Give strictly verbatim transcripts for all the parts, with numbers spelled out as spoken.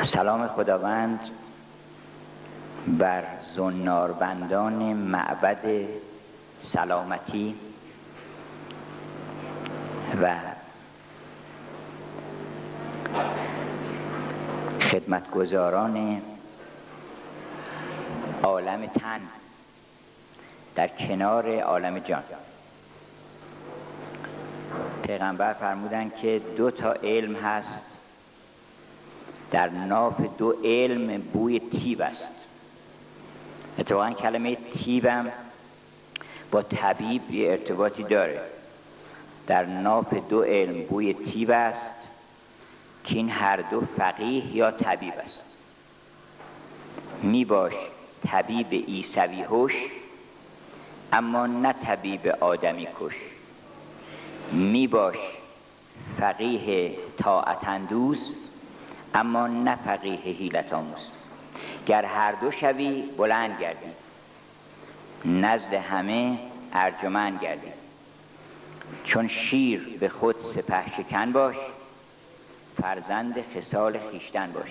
سلام خداوند بر زناربندان معبد سلامتی و خدمتگزاران عالم تن در کنار عالم جان. پیغمبر فرمودند که دو تا علم هست، در ناف دو علم بوی طیب است. اتفاقا کلمه طیبم با طبیب یه ارتباطی داره. در ناف دو علم بوی طیب است که این هر دو فقیه یا طبیب است. می باش طبیب عیسوی هوش، اما نه طبیب آدمی کش. می باش فقیه طاعت اندوز، اما نه فقیه حیلت آموز. گر هر دو شوی بلند گردی، نزد همه ارجمند گردی. چون شیر به خود سپه شکن باش، فرزند خصال خویشتن باش.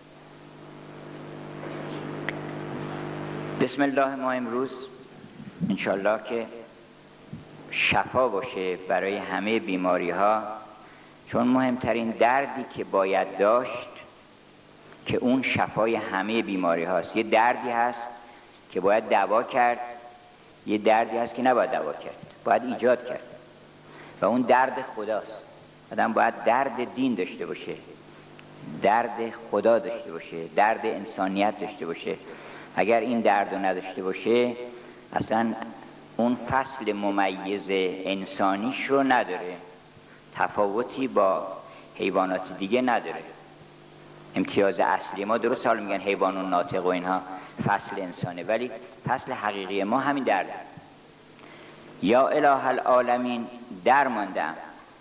بسم الله. ما امروز انشالله که شفا باشه برای همه بیماری ها، چون مهمترین دردی که باید داشت که اون شفای همه بیماری هاست. یه دردی هست که باید دوا کرد، یه دردی هست که نباید دوا کرد، باید ایجاد کرد، و اون درد خداست. آدم باید درد دین داشته باشه، درد خدا داشته باشه، درد انسانیت داشته باشه. اگر این درد رو نداشته باشه اصلا اون فصل ممیز انسانیش رو نداره، تفاوتی با حیوانات دیگه نداره. امتیاز اصلی ما، درست حالا میگن حیوان و ناطق و اینها فصل انسانه، ولی فصل حقیقی ما همین درده. یا اله العالمین در ماندم،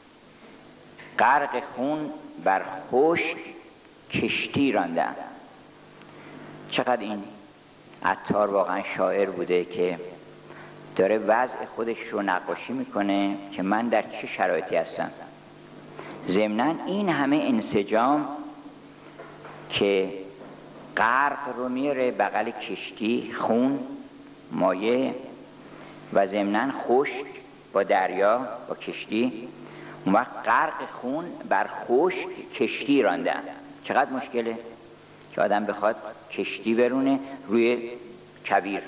غرق خون بر خشک کشتی راندم. چقدر این عطار واقعا شاعر بوده که داره وضع خودش رو نقاشی میکنه که من در چه شرایطی هستم. ضمناً این همه انسجام که غرق رو میاره بغل کشتی، خون مایه، و ضمناً خشک با دریا با کشتی. اون وقت غرق خون بر خشک کشتی راندن. چقدر مشکله که آدم بخواد کشتی برونه روی کویر.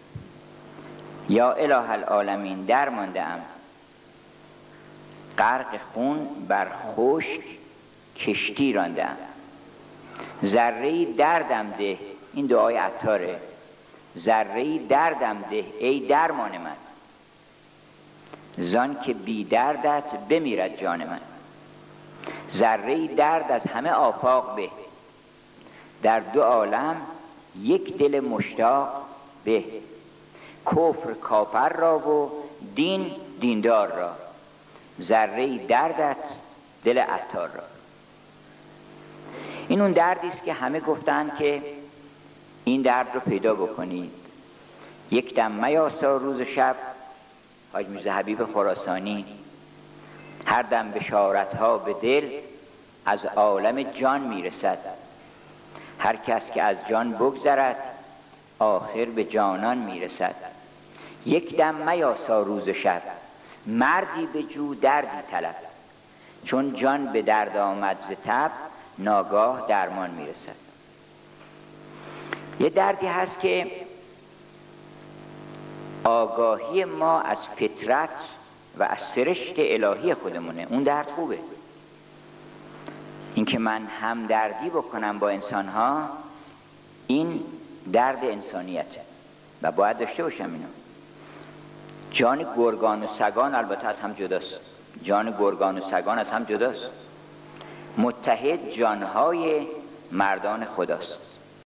یا اله العالمین در ماندم، غرق خون بر خشک کشتی راندم. ذره‌ای دردم ده، این دعای عطاره، ذره‌ای دردم ده ای درمان من، زان که بی دردت بمیرد جان من. ذره‌ای درد از همه آفاق به، در دو عالم یک دل مشتاق به. کفر کافر را و دین دیندار را، ذره‌ای دردت دل عطار را. این اون دردی است که همه گفتن که این درد رو پیدا بکنید. یک دم میاسا روز و شب، حاج میرزا حبیب خراسانی. هر دم بشارتها به دل، از عالم جان میرسد. هر کس که از جان بگذرد، آخر به جانان میرسد. یک دم میاسا روز و شب، مردی به جو دردی طلب. چون جان به درد آمد ز تب، ناگاه درمان میرسد. یه دردی هست که آگاهی ما از فطرت و از سرشت الهی خودمونه. اون درد خوبه، این که من هم دردی بکنم با انسانها، این درد انسانیته و باید داشته باشم اینو. جان گرگان و سگان البته از هم جداست، جان گرگان و سگان از هم جداست. متحد جانهای مردان خداست.